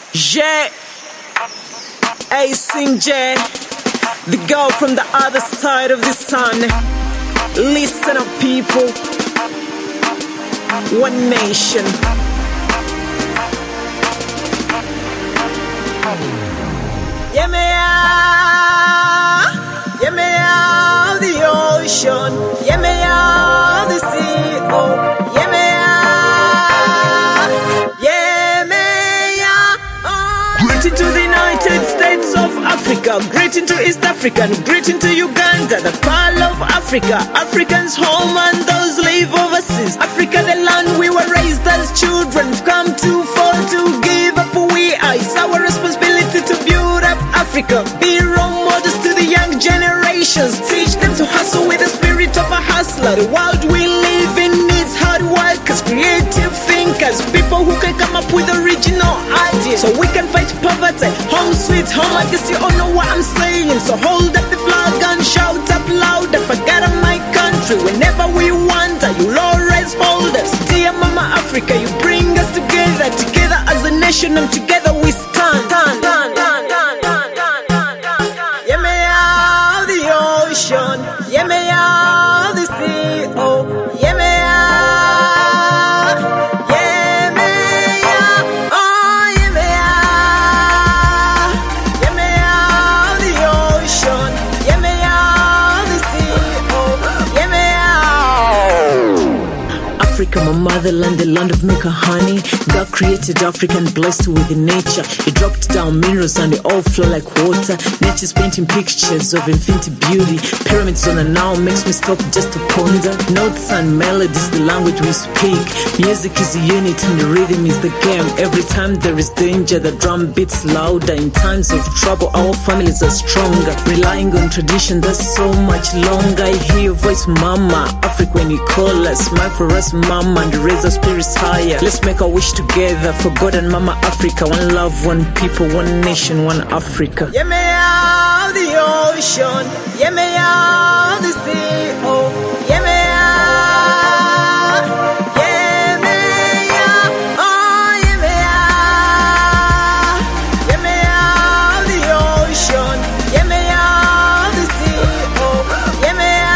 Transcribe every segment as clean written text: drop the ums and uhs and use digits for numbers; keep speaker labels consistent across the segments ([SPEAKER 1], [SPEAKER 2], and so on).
[SPEAKER 1] Yeah, I sing J, the girl from the other side of the sun. Listen up, people. One nation. Yeah, the ocean. Yeah, the sea. Oh, greeting to the United States of Africa, greeting to East Africa, greeting to Uganda, the Pearl of Africa, Africans home and those live overseas. Africa, the land we were raised as children, come too far to give up who we are. It's our responsibility to build up Africa, be role models to the young generations, teach them to hustle with the spirit of a hustler. The world we live in needs hard workers, creative thinkers, people who can come up with original ideas, so we can fight poverty. Home sweet home, I guess you all know what I'm saying. So hold up the flag and shout up loud, forget my country. Whenever we wander, you'll always hold us. Dear Mama Africa, you bring us together, together as a nation, and together we stand. Yeah, me out the ocean, yeah, me out the sea. Oh, yeah, me Africa, my motherland, the land of milk and honey. God created Africa and blessed with nature. He dropped down minerals and they all flow like water. Nature's painting pictures of infinite beauty. Pyramids on the Nile makes me stop just to ponder. Notes and melodies, the language we speak. Music is the unit and the rhythm is the game. Every time there is danger, the drum beats louder. In times of trouble, our families are stronger. Relying on tradition, that's so much longer. I hear your voice, Mama Africa, when you call us. Smile for us, Mama, and raise our spirits higher. Let's make a wish together for God and Mama Africa. One love, one people, one nation, one Africa. Yeah, me out the ocean. Yeah, me out the sea. Oh, yeah, me out. Yeah, me out. Oh, yeah, me out. Yeah, me out the ocean. Yeah, me out the sea. Oh, yeah, me out.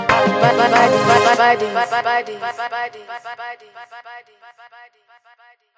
[SPEAKER 1] Body.